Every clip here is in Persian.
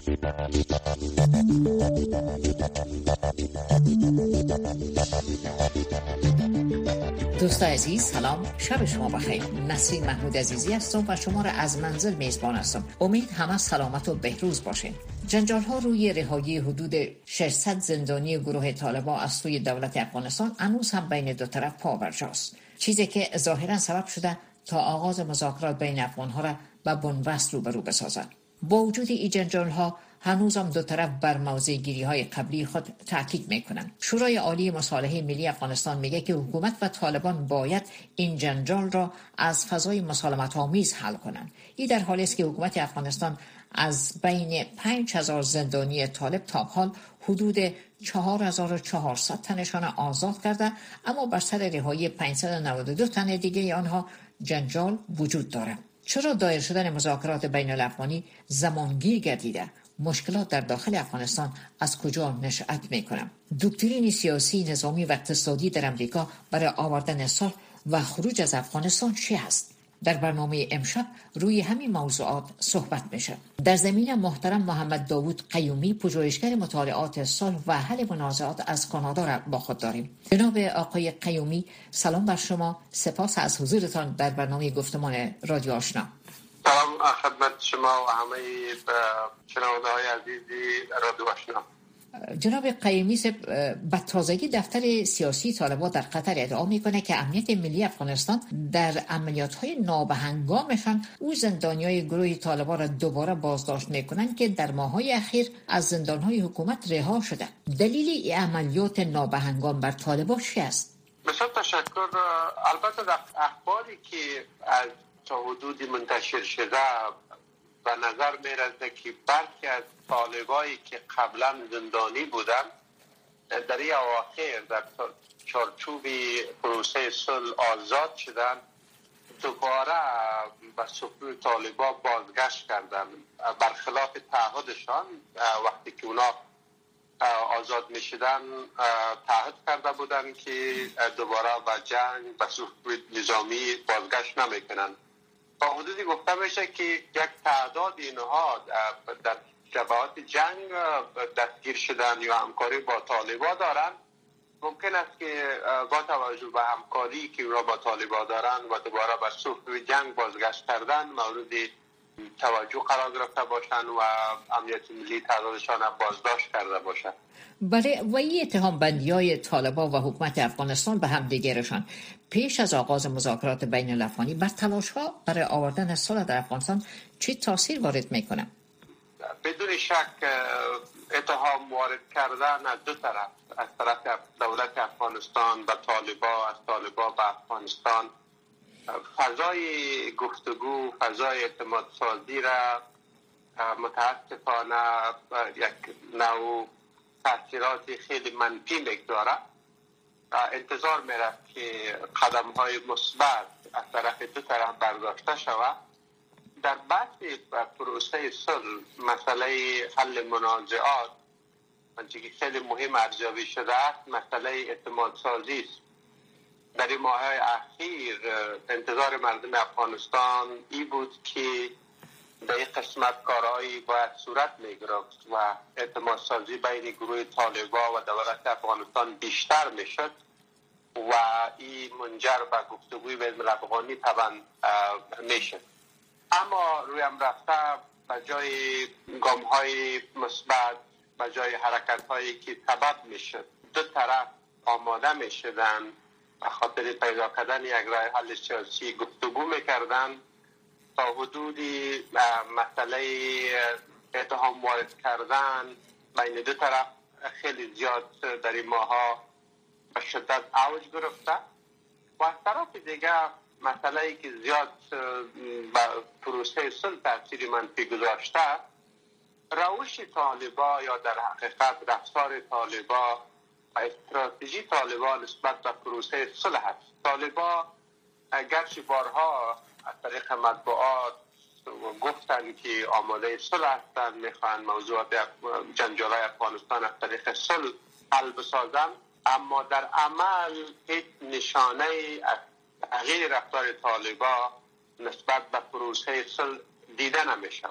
دوست عزیز سلام، شب شما بخیر. نسرین محمود عزیزی هستم و شما را از منزل میزبان هستم. امید همه سلامت و بهروز باشین. جنجال ها روی رهایی حدود 600 زندانی گروه طالبان از سوی دولت افغانستان هنوز هم بین دو طرف پابرجاست، چیزی که ظاهرا سبب شده تا آغاز مذاکرات بین افغان ها را به بنبست روبرو بسازند. با وجود این جنجال ها هنوز هم دو طرف بر موضع گیری های قبلی خود تاکید میکنند. شورای عالی مصالحه ملی افغانستان میگه که حکومت و طالبان باید این جنجال را از فضای مسالمت آمیز حل کنند. این در حالی است که حکومت افغانستان از بین 5000 زندانی طالب تا حال حدود 4400 تنشان آزاد کرده، اما بر سر رهایی 592 تن دیگه آنها جنجال وجود دارد. چرا دایر شدن مذاکرات بین الافغانی زمانگیر گردیده؟ مشکلات در داخل افغانستان از کجا نشأت می‌کنند؟ دکترین سیاسی، نظامی و اقتصادی در امریکا برای آوردن صلح و خروج از افغانستان چی است؟ در برنامه امشب روی همین موضوعات صحبت میشه. در زمین محترم محمد داوود قیومی، پژوهشگر مطالعات صلح و حل منازعات از کانادا را با خود داریم. جناب آقای قیومی، سلام بر شما. سپاس از حضورتان در برنامه گفتمان رادیو آشنا. سلام خدمت شما و همه شنونده‌های عزیزی رادیو آشنا. جناب قیومی، به تازگی دفتر سیاسی طالبان در قطر ادعا میکنه که امنیت ملی افغانستان در عملیات‌های نابهنگامشان او زندانیای گروه طالبان را دوباره بازداشت میکنند که در ماه‌های اخیر از زندان‌های حکومت رها شده. دلیل این عملیات نابهنگام بر طالبان چی است؟ بسیار تشکر. البته در اخباری که از تا حدودی منتشر شده به نظر میرسه که برخی از طالبایی که قبلا زندانی بودن در این اواخر در چارچوب پروسه صلح آزاد شدن، دوباره به صفوف طالبان بازگشت کردن. برخلاف تعهدشان وقتی که اونا آزاد می شدن تعهد کرده بودن که دوباره به جنگ به صفوف نظامی بازگشت نمی کنن. با حدودی گفته میشه که یک تعداد اینها در جبهات جنگ دستگیر شدن یا همکاری با طالبان دارن. ممکن است که با توجه به همکاری که اونا با طالبان دارن و دوباره به صفوف جنگ بازگشت کردن مورد توجه قرار گرفته باشن و امنیت ملی تعدادشان بازداشت کرده باشن. برای وی اتهام بندی‌های طالبان و حکومت افغانستان به هم دیگرشان پیش از آغاز مذاکرات بین الافغانی بر تلاش‌ها برای آوردن صلح در افغانستان چه تاثیر وارد می‌کنه؟ بدون شک اتهام وارد کردن از دو طرف، از طرف دولت افغانستان و طالبان، از طالبان به افغانستان، فضای گفتگو، فضای اعتماد سازی را متاسفانه یک نوع تاثیرات خیلی منفی میگذاره. انتظار میرفت که قدم های مثبت از طرف دو طرف برداشته شود. در بحث پروسه صلح، مسئله حل منازعات، آنچه که خیلی مهم ارزیابی شده است مسئله اعتماد سازی است. در این ماه‌های اخیر انتظار مردم افغانستان این بود که در این قسمت کارهایی باید صورت میگرفت و اعتماد سازی بین گروه طالبان و دولت افغانستان بیشتر میشد و این منجر به گفتگوی بین الافغانی طبعا میشد. اما رویم رفته به جای گام‌های مثبت، به جای حرکت‌هایی که سبب میشد دو طرف آماده میشدن به خاطر پیدا کردن یک راه حل سیاسی گفتگو میکردن، تا حدودی مسئله اتهام وارد کردن بین دو طرف خیلی زیاد در این ماها به شدت اوج گرفته و از طرف دیگه مسئله که زیاد به پروسه صلح تاثیر منفی گذاشته روش طالبان یا در حقیقت رفتار طالبان و استراتژی طالبان نسبت به پروسه صلح است. طالبان گرچه بارها از طریق مطبوعات گفتن که آماده صلح هستند، میخوان موضوعات جنجال‌های افغانستان از طریق صلح حل بسازن، اما در عمل هیچ نشانه از تغییر رفتار طالبان نسبت به پروسه صلح دیده نمی شود.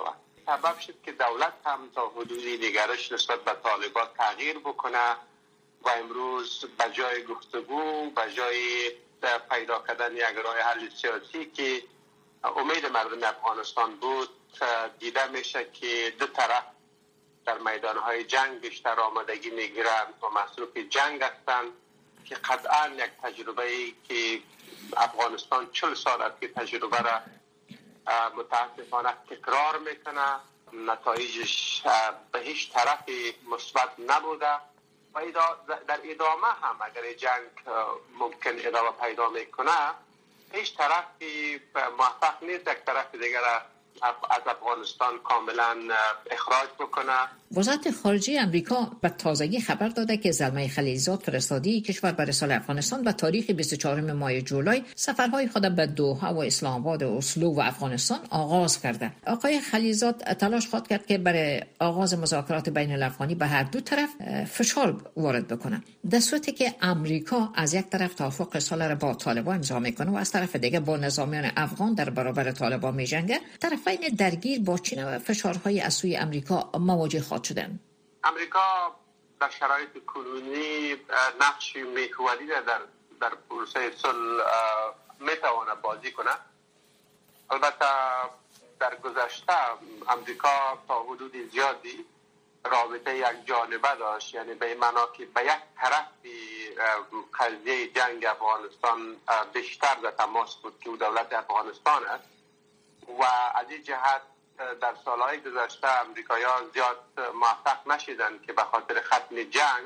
سبب شد که دولت هم تا حدودی نگرش نسبت به طالبان تغییر بکنه و امروز به جای گفتگو، به جای پیدا کردن یک راه حل سیاسی که امید مردم افغانستان بود، دیده میشه که دو طرف در میدانهای جنگ بیشتر آمادگی میگیرند و مصروف جنگ هستند که قطعا یک تجربه ای که افغانستان 40 سال است که تجربه را متاسفانه تکرار میکنه، نتایجش به هیچ طرفی مثبت نبوده و در ادامه هم اگر جنگ ممکن ادامه پیدا میکنه هیچ طرفی موفق نیست یک طرف دیگر از افغانستان کاملا اخراج بکنه. وزارت خارجه امریکا به تازگی خبر داده که زلمه خلیلزاد فرستاده کشور به ارسال افغانستان به تاریخ 24 ماه جولای سفرهای خود به دوحه و اسلام آباد و اسلو و افغانستان آغاز کرده. آقای خلیلزاد تلاش خواهد کرد که برای آغاز مذاکرات بین الافغانی به هر دو طرف فشار وارد بکنه، در صورتی که امریکا از یک طرف توافق ارسال را با طالبان امضا میکنه و از طرف دیگه با نظامیان افغان در برابر طالبان میجنگه. طرفین درگیر با چین و فشارهای از سوی امریکا مواجه خواهد شدند. امریکا در شرایط کنونی نقش محوری در پروسه صلح میتواند بازی کنه. البته در گذشته امریکا تا حدود زیادی رابطه یک جانبه داشت، یعنی به معنا که به یک طرفی قضیه جنگ افغانستان بیشتر در تماس بود که دولت افغانستان است و از این جهت در سالهای گذشته امریکایی‌ها زیاد موفق نشدند که به خاطر ختم جنگ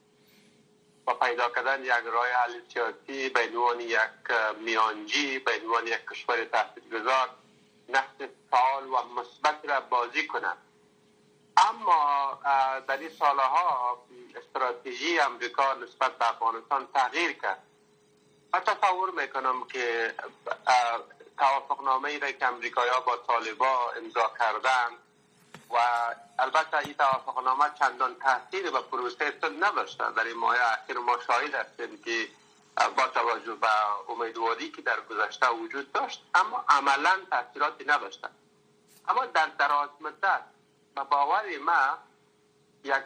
و پیدا کردن یک راه حل سیاسی به عنوان یک میانجی، به عنوان یک کشور تاثیرگذار نقش فعال و مثبت را بازی کنند. اما در این سالها استراتژی امریکا نسبت به افغانستان تغییر کرد. من تصور میکنم که توافقنامه ای را که امریکایی‌ها با طالبان امضا کردند و البته این توافقنامه چندان تاثیر به پروسه صلح نداشته. در این ماه اخیر ما شاهد هستیم که با توجه به امیدواری که در گذشته وجود داشت اما عملا تاثیراتی نداشته. اما در دراز مدت به باور ما یک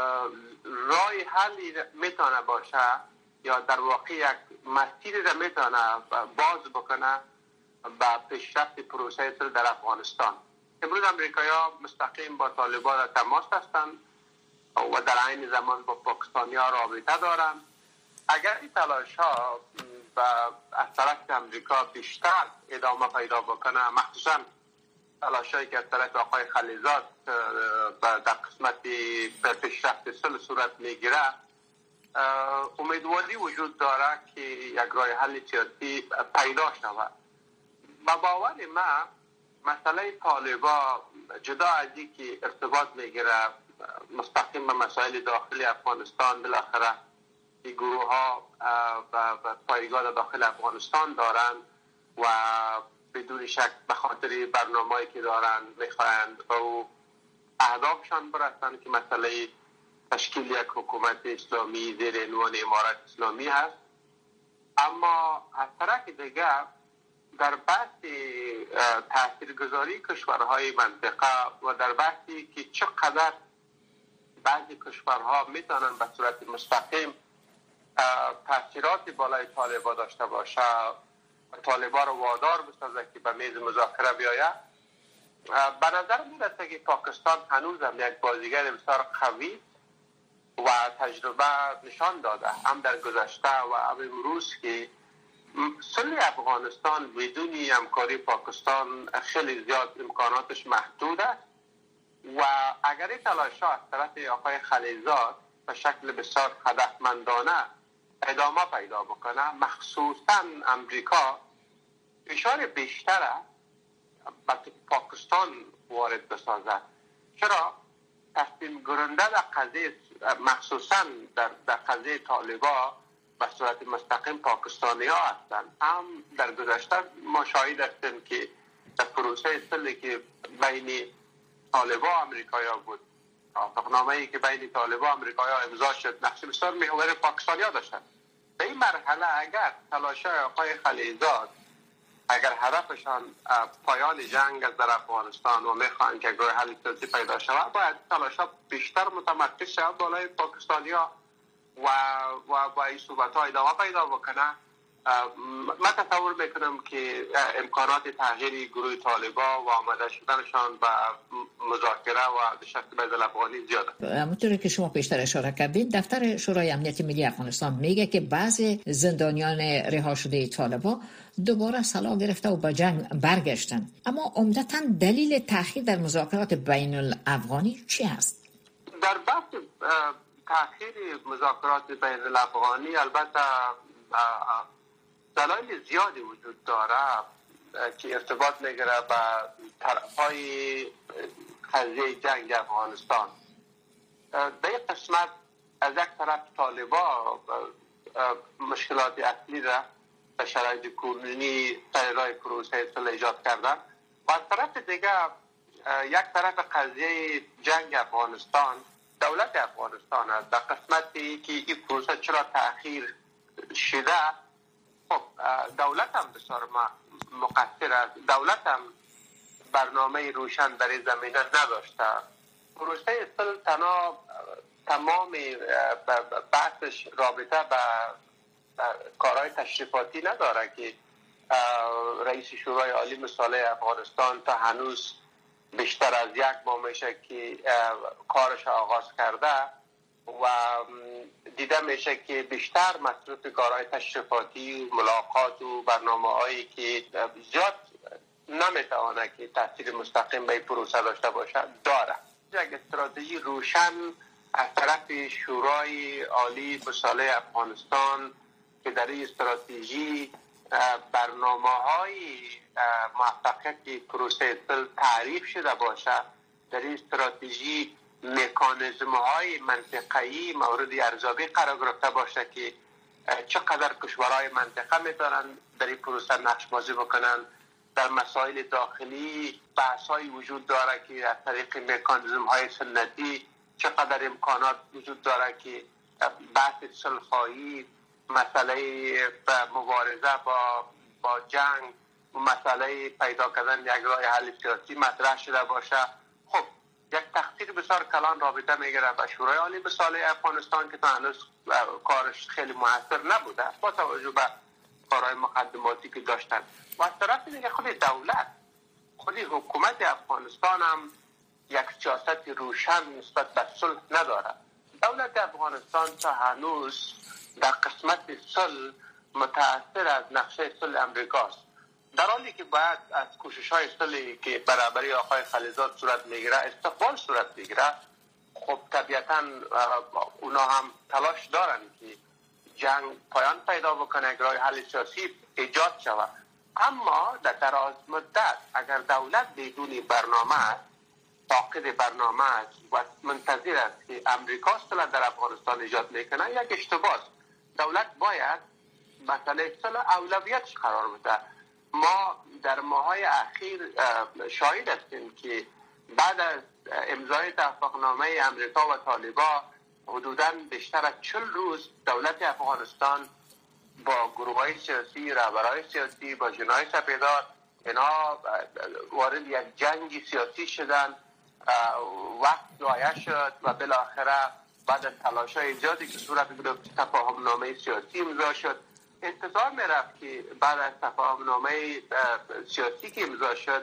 راه حلی میتونه باشه یا در واقع یک مسیری را میتونه باز بکنه به پیشرفت پروسه صلح در افغانستان. امروز امریکایی‌ها مستقیم با طالبان در تماس هستند و در عین زمان با پاکستانی‌ها رابطه دارند. اگر این تلاش‌ها از طرف امریکا بیشتر ادامه پیدا بکنه، مخصوصا تلاش‌هایی که از طرف آقای خلیلزاد در قسمت پیشرفت صلح صورت میگیره، امیدواری وجود داره که یک راه حل سیاسی پیدا شود. با باور ما مسئله طالبان جدا از این که ارتباط میگیره مستقیم به مسائل داخلی افغانستان، بالاخره این گروه ها و پایگاه داخل افغانستان دارند و بدون شک به خاطر برنامه‌ای که دارند میخواهند و اهدافشان برسند که مسئله تشکیل یک حکومت اسلامی زیر عنوان امارت اسلامی هست. اما از طرف دیگر در بحث تاثیرگذاری کشورهای منطقه و در بحثی که چقدر بعضی کشورها میتونن به صورت مستقیم تاثیرات بالای طالبان داشته باشه و طالبان رو وادار بسازه که به میز مذاکره بیاید، به نظر میرسه که پاکستان هنوز هم یک بازیگر بسیار قوی و تجربه نشان داده هم در گذشته و هم امروز که صلح افغانستان بدون همکاری پاکستان خیلی زیاد امکاناتش محدود است و اگر این تلاش‌ها از طرف آقای خلیلزاد به شکل بسیار هدفمندانه ادامه پیدا بکنه، مخصوصا امریکا فشار بیشتر به پاکستان وارد بسازد. چرا؟ تصمیم گیرنده در قضیه مخصوصا در قضیه طالبان به صورت مستقیم پاکستانی ها هستند. هم در گذشته ما شاهد هستیم که در پروسه صلحی که بین طالبان و امریکایی ها بود، توافقنامه‌ای که بین طالبان و امریکایی ها امضا شد، نقش بسیار محوری پاکستانی ها داشتند. به این مرحله اگر تلاش‌های آقای خلیلزاد اگر هدفشان پایان جنگ از در افغانستان و میخوان که راه حل سیاسی پیدا شود، باید تلاش‌ها بیشتر متمرکز شود بالای پاکستانی‌ها و این صحبت‌ها ادامه پیدا بکنه. من تصور میکنم که امکانات تغییر گروه طالبان و آماده شدنشان به مذاکره و شکل بین الافغانی زیاده. همونطوری که شما پیشتر اشاره کردید، دفتر شورای امنیت ملی افغانستان میگه که بعضی زندانیان رها شده طالبان دوباره سلاح گرفته و به جنگ برگشتن، اما عمدتاً دلیل تأخیر در مذاکرات بین الافغانی چی است؟ در بحث تأخیر مذاکرات بین الافغانی البته دلایل زیادی وجود داره که ارتباط میگیره به طرفهای قضیه جنگ افغانستان. به این قسمت از یک طرف طالبا مشکلات اصلی را به شرایط کنونی سر راه پروسه صلح ایجاد کردن و از طرف دیگه یک طرف قضیه جنگ افغانستان دولت افغانستان است. در قسمتی که این پروسه چرا تأخیر شده، خب دولت هم بسیار مقصر است. دولت هم برنامه روشن در این زمینه نداشته. پروسه صلح تمام بحثش رابطه به کارهای تشریفاتی نداره که رئیس شورای عالی مصالح افغانستان تا هنوز بیشتر از یک ماه میشه که کارش آغاز کرده و دیده میشه که بیشتر مصروف کارهای تشریفاتی، ملاقات و برنامه‌هایی که زیاد نمیتونه که تاثیر مستقیم به پروسه داشته باشه داره. یک استراتژی روشن از طرف شورای عالی مصالح افغانستان که در این استراتژی برنامه‌های موفقیت پروسه صلح تعریف شده باشه، در این استراتژی مکانیزم‌های منطقه‌ای مورد ارزیابی قرار گرفته باشه که چقدر کشورهای منطقه میتونن در این پروسه نقش بازی بکنن. در مسائل داخلی بحث‌های وجود داره که از طریق مکانیزم‌های سنتی چقدر امکانات وجود داره که بحث صلح‌خواهی، مسئله مبارزه با جنگ، مسئله پیدا کردن یک راه حل سیاسی مطرح شده باشه. خب یک تقصیر بسیار کلان رابطه میگیره به شورای عالی مصالح افغانستان که تا هنوز کارش خیلی موثر نبوده با توجه به کارهای مقدماتی که داشتن. و از طرف دیگه خود دولت، خود حکومت افغانستان هم یک سیاست روشن نسبت به صلح نداره. دولت افغانستان تا هنوز در قسمت صلح متأثر از نقشه صلح امریکاست، در حالی که باید از کوشش‌های صلحی که برابری آقای خلیزاد صورت میگیره استقبال صورت میگیره. خب طبیعتاً اونا هم تلاش دارن که جنگ پایان پیدا بکنه، راه حل سیاسی ایجاد شود. اما در دراز مدت اگر دولت بدون برنامه، فاقد برنامه است و منتظر است که امریکا صلح در افغانستان ایجاد میکنه، یک اشتباه است. دولت باید مسئله صلح اولویتش قرار بده. ما در ماهای اخیر شاهد هستیم که بعد از امضای توافقنامه امریکا و طالبان حدوداً بیشتر از 40 روز دولت افغانستان با گروه‌های سیاسی، رهبران سیاسی، با جناح سپیدار اینا وارد یک جنگ سیاسی شدن. وقت ضایع شد و بالاخره بعد از تلاش‌های زیادی که صورت گرفت تفاهم‌نامه سیاسی امضا شد. انتظار می‌رفت که بعد از تفاهم‌نامه سیاسی که امضا شد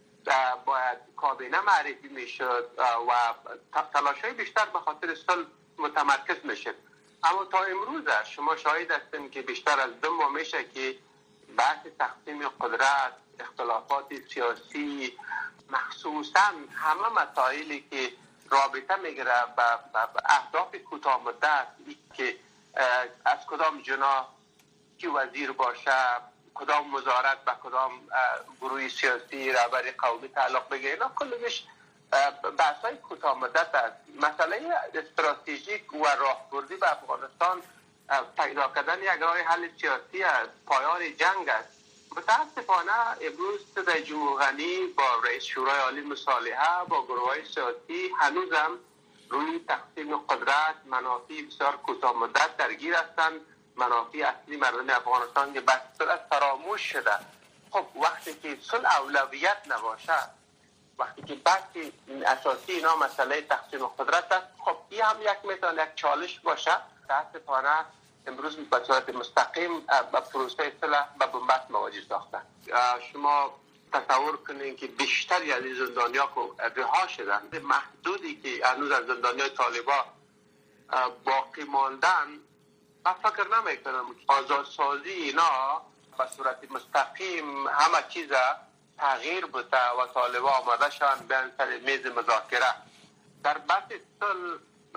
باید کابینه معرفی میشد و تلاش‌های بیشتر به خاطر صلح متمرکز میشد. اما تا امروز شما شاهد هستین که بیشتر از 2 ماه میشه که بحث تقسیم قدرت، اختلافات سیاسی، مخصوصاً همه مسائلی که رابطه میگیره به اهداف کوتاه مدت که از کدام جناح کی وزیر باشه، کدام وزارت به کدام گروه سیاسی رهبری قومی تعلق بگیره، اینا کلش بحث‌های کوتاه مدت است. مسئله استراتژیک و راهبردی به افغانستان پیدا کردن یک راه حل سیاسی است، پایان جنگ است. متاسفانه امروز صدای جمهوری غنی با رئیس شورای عالی مصالحه با گروه‌های سیاسی هنوزم روی تقسیم قدرت، منافع بسیار کوتاه مدت درگیر هستند. منافع اصلی مردم افغانستان که بسیار فراموش شده. خب وقتی که صلح اولویت نباشه، وقتی که بحثی اساسی اینا مسئله تقسیم قدرت است، خب این هم میتونه یک چالش باشه. متاسفانه امروز به صورت مستقیم به پروسه صلح به بنبست مواجه ساختن. شما تصور کنین که بیشتر از این زندانیا که رها شدن، محدودی که هنوز از زندانیای طالبان باقی ماندن، من فکر نمیکنم آزادسازی اینا به صورت مستقیم همه چیز تغییر بوده و طالبان آمده شدن بیان سر میز مذاکره. در بحث صلح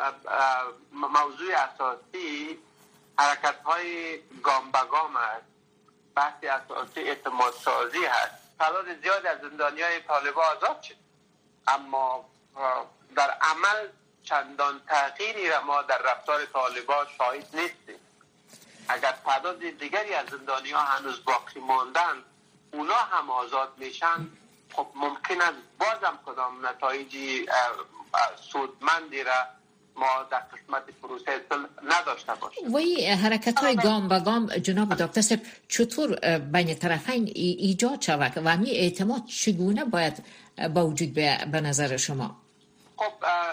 موضوع اساسی حرکت های گام به گام است. بحث اساسی اعتماد سازی هست. تعداد زیاد از زندانیای طالبان آزاد شد، اما در عمل چندان تغییری را ما در رفتار طالبان شاهد نیستیم. اگر تعداد دیگری از زندانی‌ها هنوز باقی ماندن، اونا هم آزاد میشن، خب ممکن است بازم کدام نتایجی سودمندی را ما در قسمت پروسه صلح نداشته باشیم. وی حرکت‌های گام به گام جناب دکتر صاحب چطور بین طرفین ایجاد شود و همین اعتماد چگونه باید با وجود به نظر شما؟ خب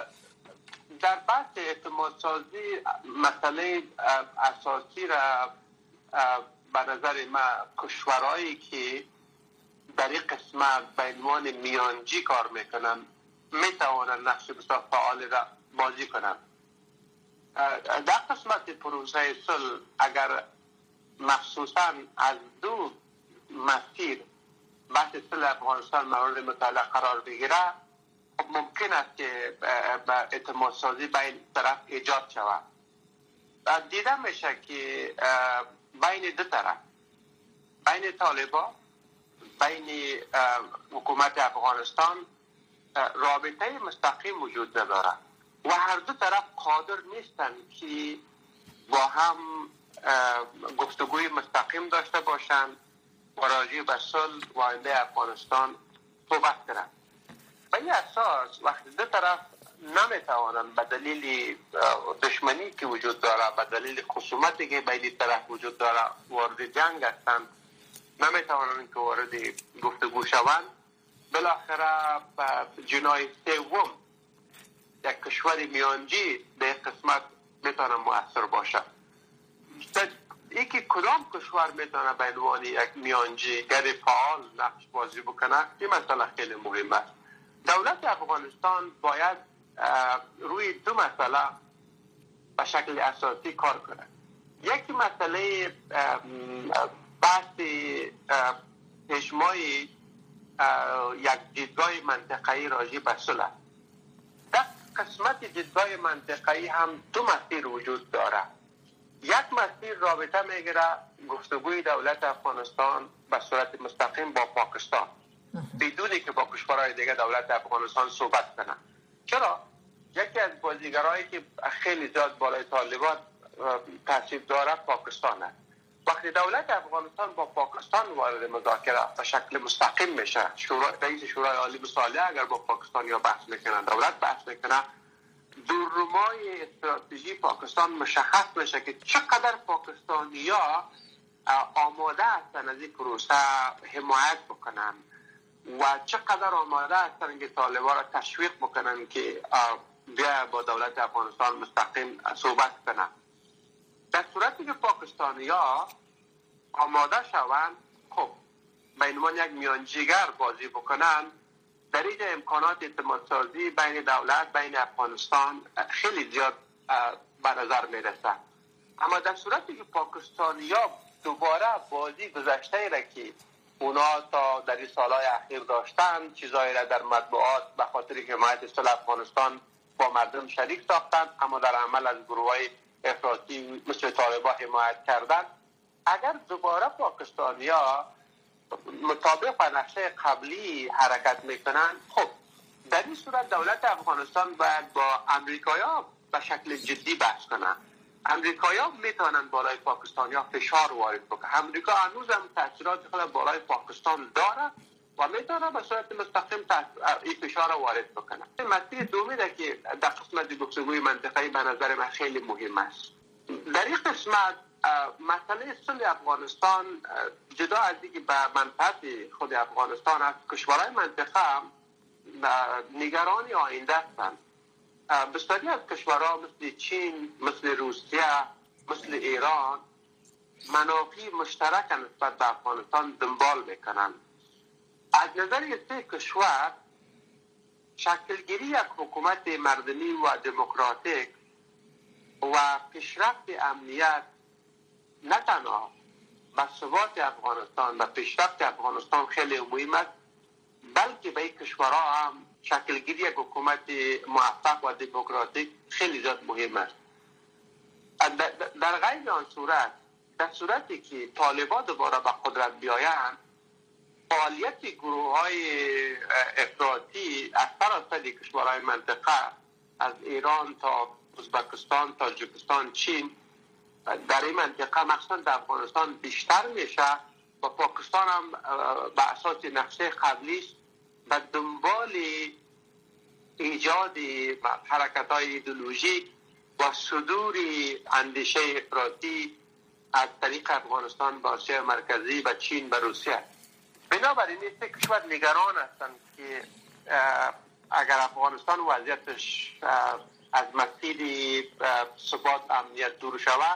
در بحث اعتماد سازی مسئله اساسی را به نظر ما کشورهایی که در این قسمت به عنوان میانجی کار میکنن میتوانند نقش بسیار فعال را بازی کنند. در قسمت پروسه صلح اگر مخصوصا از دو مسیر بحث صلح افغانستان مورد مطالعه قرار بگیره، ممکن است که اعتماد سازی بین طرف ایجاد شود. دیده میشه که بین دو طرف، بین طالبان، بین حکومت افغانستان رابطه مستقیم وجود نداره و هر دو طرف قادر نیستن که با هم گفتگوی مستقیم داشته باشن و راجع به صلح و آینده افغانستان صحبت کنن. به این اساس وقتی دو طرف نمیتوانند به دلیل دشمنی که وجود داره، به دلیل خصومتی که بین طرف وجود داره وارد جنگ هستند، نمیتوانند که وارد گفتگو شوند، بالاخره جناح سوم یک کشور میانجی در قسمت میتونه مؤثر باشه. ای که کدام کشور میتونه به عنوان یک میانجیگر فعال نقش بازی بکنه، این مسئله خیلی مهم است. دولت افغانستان باید روی دو مسئله به شکل اساسی کار کنه. یکی مسئله بحث اجماعی یک دیدگاه منطقه‌ای راجع به صلح. در قسمت دیدگاه منطقه‌ای هم دو مسیر وجود داره. یک مسیر رابطه میگیره گفتگوی دولت افغانستان به صورت مستقیم با پاکستان بدونی که با کشورهای دیگه دولت افغانستان صحبت کنه. چرا؟ یکی از بازیگرایی که خیلی زیاد بالای طالبان تاثیر داره پاکستان است. وقتی دولت افغانستان با پاکستان وارد مذاکره به شکل مستقیم میشه، رئیس شورای عالی مصالحه اگر با پاکستانی‌ها بحث میکنن، دولت بحث میکنه، دورنمای استراتژی پاکستان مشخص میشه که چقدر پاکستانی‌ها آماده هستن از این پروسه حمایت بکنن و چقدر آماده هستن که طالبان را تشویق بکنن که بیا با دولت افغانستان مستقیم صحبت کنن. در صورتی که پاکستانی‌ها آماده شوند، خب به عنوان یک میانجیگر بازی بکنن، در اینجا امکانات اعتمادسازی بین دولت بین افغانستان خیلی زیاد به نظر میرسه. اما در صورتی که پاکستانی‌ها دوباره بازی گذشته را که اونا تا در این سالهای اخیر داشتن، چیزایی را در مطبوعات به خاطر حمایت صلح افغانستان با مردم شریک ساختن، اما در عمل از گروه‌های افراطی مثل طالبان حمایت کردن، اگر دوباره پاکستانی‌ها مطابق نقشه قبلی حرکت میکنن، خب در این صورت دولت افغانستان باید با امریکایی‌ها به شکل جدی بحث کنن. امریکایی‌ها میتونن بالای پاکستانی‌ها فشار وارد بکنن. امریکا هنوز هم تاثیرات خود بالای پاکستان داره و میتونه به صورت مستقیم این فشار وارد بکنه. مسئله دومی ده که در قسمت گفتگوی منطقه‌ای به نظر من خیلی مهم است. در این قسمت مسئله صلح افغانستان جدا از اینکه به منفعت خود افغانستان است، کشورهای منطقه نگران آینده هستند. بسیاری از کشورها مثل چین، مثل روسیه، مثل ایران منافع مشترک نسبت به افغانستان دنبال میکنند. از نظر سه کشور شکلگیری یک حکومت مردمی و دموکراتیک و پیشرفت امنیت نه تنها به ثبات افغانستان و پیشرفت افغانستان خیلی مهم است، بلکه به این کشورها هم شکلگیری یک حکومت موفق و دموکراتیک خیلی زیاد مهم است. در غیر آن صورت، در صورتی که طالبان دوباره به قدرت بیایند، فعالیت گروه‌های افراطی از سراسر کشورهای منطقه از ایران تا ازبکستان، تاجیکستان، چین در این منطقه مخصوصا در افغانستان بیشتر میشه و پاکستان هم به اساس نقشه قبلیش به دنبال ایجاد حرکت‌های ایدئولوژیک و صدور اندیشه افراطی از طریق افغانستان به آسیا مرکزی و چین و روسیه. بنابراین این سه کشور نگران هستند که اگر افغانستان وضعیتش از مسیر ثبات امنیت دور شود،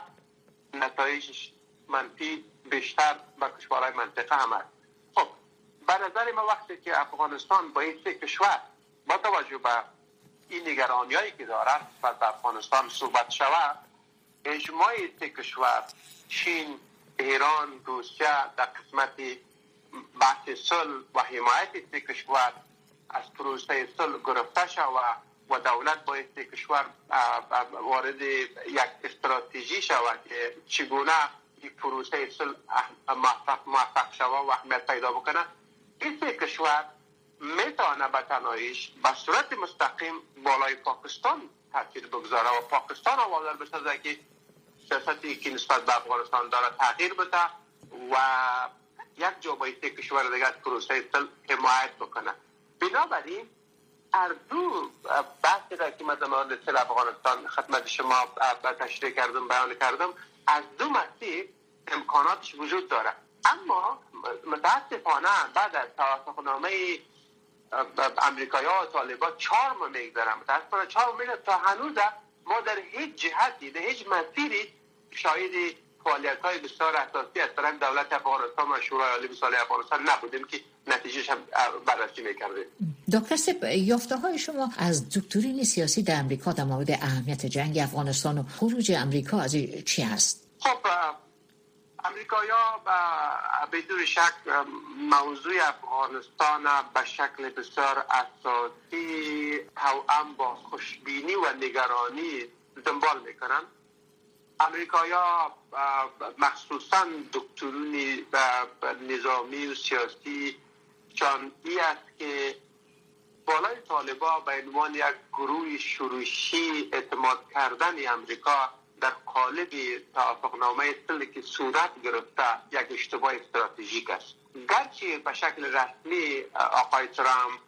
نتایجش منفی بیشتر به کشورهای منطقه هم است. خب به نظر ما وقتی که افغانستان با این سه کشور با توجه به این نگرانی‌هایی که دارد و به افغانستان صحبت شود، اجماع سه کشور چین، ایران، روسیه در قسمت بحث صلح و حمایت سه کشور از پروسه صلح گرفته شود و دولت با سه کشور وارد یک استراتژی شود که چگونه این پروسه صلح موفق شود و اهمیت پیدا بکنه. این سه کشور میتونه به تنهاییش به صورت مستقیم بالای پاکستان تاثیر بگذاره و پاکستان وادار بسازه که سیاستی که نسبت به افغانستان داره تغییر بده و یک جا با سه کشور دیگر پروسه صلح حمایت بکنه. بنابراین هر دو بحثی را که من در مورد صلح افغانستان خدمت شما تشریح کردم، بیان کردم، از دو مسیر امکاناتش وجود داره. اما متاسفانه بعد از توافقنامه امریکایی‌ها و طالبان 4 ماه میگذره، متاسفانه 4 ماه تا هنوز ما در هیچ جهتی، در هیچ مسیری شاهد فعالیت‌های بسیار اساسی از طرف دولت افغانستان و شورای عالی صلح افغانستان نبودیم که نتیجهش هم بررسی می‌کردیم. دکتر سپ، یافته‌های شما از دکترین سیاسی در امریکا در مورد اهمیت جنگ افغانستان و خروج امریکا از چی هست؟ خب امریکایی‌ها بدون شک موضوع افغانستان به شکل بسیار اساسی توأم با خوشبینی و نگرانی دنبال میکنن. امریکایی‌ها مخصوصاً دکترین نظامی و سیاسی چون ای است که بالای طالبان به عنوان یک گروه شروشی اعتماد کردن امریکا در قالب توافقنامه صلح که صورت گرفته یک اشتباه استراتژیک است. گرچه به شکل رسمی آقای ترامپ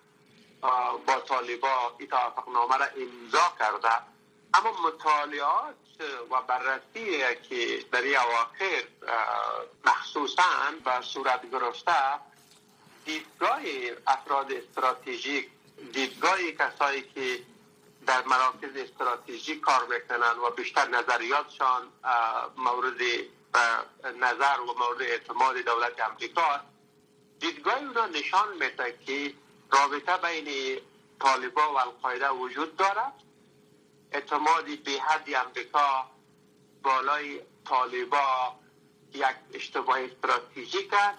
با طالبان این توافقنامه را امضا کرده، اما مطالعات و بررسی که در این اواخر مخصوصاً به صورت گرفته، دیدگاه افراد استراتژیک، دیدگاه کسایی که در مراکز استراتژیک کار میکنن و بیشتر نظریاتشان مورد نظر و مورد اعتماد دولت امریکا، دیدگاه اونا نشان میده که رابطه بین طالبان و القاعده وجود دارد. اعتماد به حد امریکا بالای طالبان یک اشتباه استراتژیک است.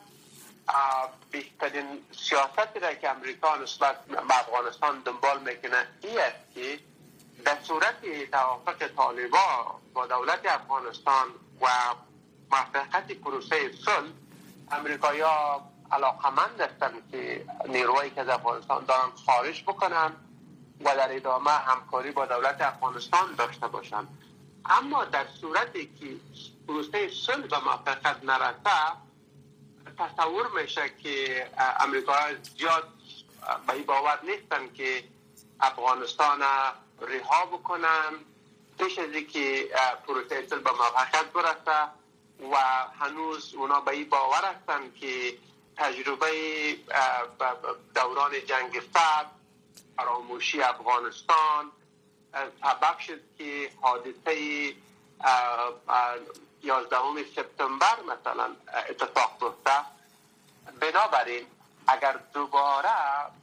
بیشترین سیاستی را که امریکا نسبت به افغانستان دنبال میکنه این است که در صورت توافق طالبان با دولت افغانستان و موفقیت پروسه صلح، امریکایی‌ها علاقمند هستند که نیروهایی که از افغانستان دارن خارج بکنن و در ادامه همکاری با دولت افغانستان داشته باشند. اما در صورتی که پروسه صلح به موفقیت نرسه، تصور میشه که امریکایی‌ها زیاد به این باور نیستن که افغانستان رها بکنن پیش از اینکه پروسه صلح به موفقیت برسه و هنوز اونا به این باور هستند که تجربه دوران جنگ سرد، فراموشی افغانستان سبب شد که حادثه 11 سپتامبر مثلا اتفاق افتاد. بنابراین اگر دوباره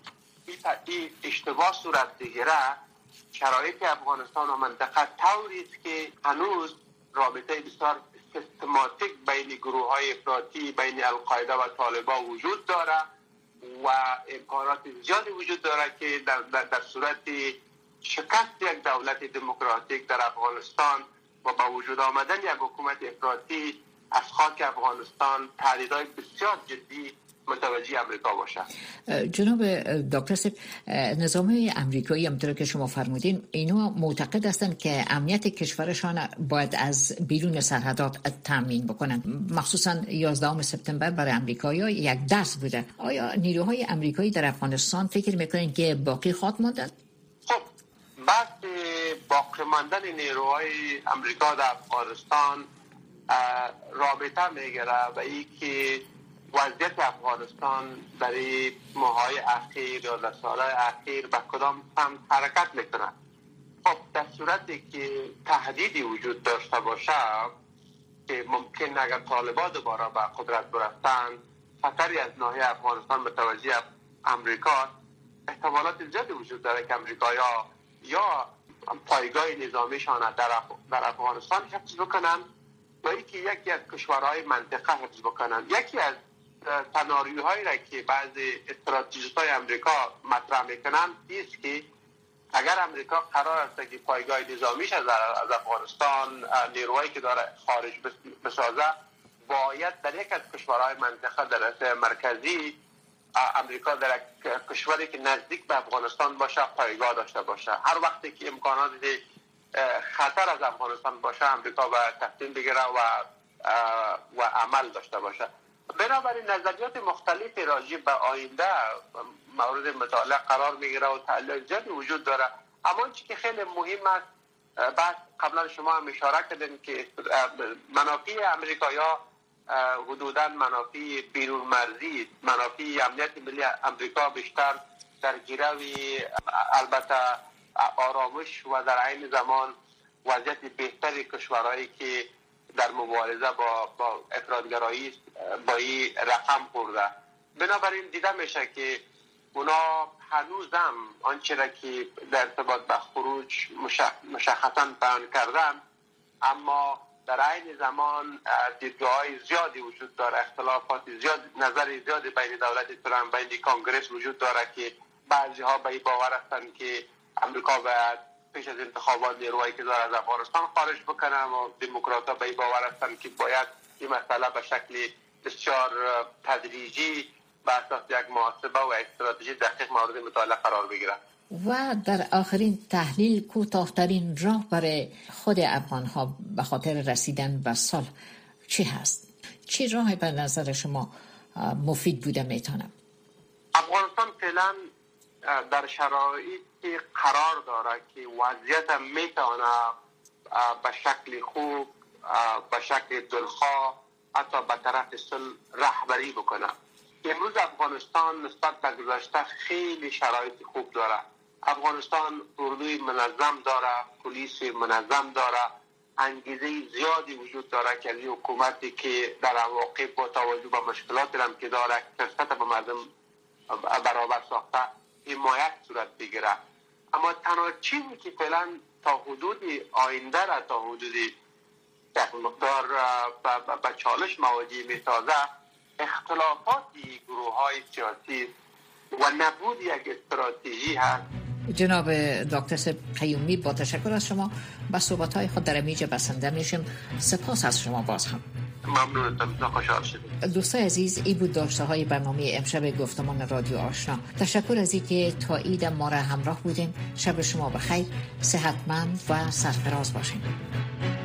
این اشتباه صورت بگیره، شرایط افغانستان و منطقه طوری است که هنوز رابطه بسیار سیستماتیک بین گروه های افراطی بین القاعده و طالبان وجود داره و امکانات زیادی وجود داره که در صورت شکست یک دولت دموکراتیک در افغانستان و با وجود آمدن یک حکومت افراطی از خاک افغانستان تهدیدهای بسیار جدی متوجه امریکا باشه. جناب دکتر صاحب، نظام امریکایی همونطور که شما فرمودین اینا معتقد هستند که امنیت کشورشان باید از بیرون سرحدات تامین بکنن. مخصوصا 11 سپتامبر برای امریکایی‌ها یک درس بوده. آیا نیروهای امریکایی در افغانستان فکر میکنین که باقی خواهد ماندن؟ خب بحث باقی ماندن نیروهای امریکا در افغانستان رابطه میگیره به اینکه وضعیت افغانستان برای ماهای اخیر یا در سالهای اخیر به کدام سمت حرکت میکنه. خب در صورتی که تهدیدی وجود داشته باشه که ممکن اگر طالبان دوباره به قدرت برسن خطری از ناحیه افغانستان متوجه امریکا، احتمالات زیادی وجود داره که امریکایی‌ها یا پایگاه نظامیشان در افغانستان حفظ بکنن یا یکی از کشورهای منطقه حفظ بکنن. یکی از سناریوهایی را که بعضی استراتژیست‌های امریکا مطرح میکنن است که اگر امریکا قرار است که پایگاه نظامیش از افغانستان نیروهایی که داره خارج بسازه، باید در یک از کشورهای منطقه در اسیا مرکزی امریکا در کشوری که نزدیک به افغانستان باشه پایگاه داشته باشه. هر وقتی که امکانات خطر از افغانستان باشه امریکا باید تصمیم بگیره و عمل داشته باشه. بنابراین نظریات مختلفی راجع به آینده مورد مطالعه قرار میگیره و تحلیل زیادی وجود داره. اما چیزی که خیلی مهم است، بعد قبلا شما هم اشاره کردین که منافع امریکایی‌ها حدوداً منافع بیرون مرزی، منافع امنیت ملی امریکا بیشتر در گیروی البته آرامش و در عین زمان وضعیت بهتری کشورهایی که در مبارزه با افراطگرایی با این رقم خورده. بنابراین دیده میشه که اونا هنوز هم آنچه را که در ارتباط به خروج مشخصا بیان کردن، اما در عین زمان دیدگاه‌های زیادی وجود داره، اختلافات زیاد، نظر زیادی بین دولت ترامپ بین کانگرس وجود داره که بعضی ها به این باور هستند که امریکا باید پیش از انتخابات نیروهایی که داره از افغانستان خارج بکنن و دموکرات‌ها به این باور هستند که باید این مسئله به شکل بسیار تدریجی بر اساس یک محاسبه و استراتژی دقیق مورد مطالعه قرار بگیره. و در آخرین تحلیل کوتاه‌ترین راه برای خود افغان‌ها به خاطر رسیدن به صلح چی هست؟ چه راهی به نظر شما مفید بوده میتونه؟ افغانستان فعلا در شرایطی قرار داره که وضعیت میتونه به شکل خوب، به شکل دلخواه، حتی به طرف صلح رهبری بکنه. امروز افغانستان نسبت به گذشته خیلی شرایط خوب داره. افغانستان اردوی منظم داره، پلیس منظم داره، انگیزه زیادی وجود داره که از این حکومتی که در واقع با توجه به مشکلاتی هم که داره فرصت به مردم برابر ساخته حمایت صورت بگیره. اما تنها چیزی که فعلا تا حدود آینده را تا حدودی مقدار به چالش مواجه می‌سازه اختلافاتی گروه‌های سیاسی و نبود یک استراتژی هست. جناب دکتر صاحب قیومی، با تشکر از شما به صحبت‌های خود در اینجا بسنده میشیم. سپاس از شما باز هم. ممنونم، خوشحال شدم. دوستان عزیز، این بود داشته‌های برنامه امشب گفتمان رادیو آشنا. تشکر از اینکه تا این ما را همراه بودین. شب شما بخیر، صحتمند و سرفراز باشین.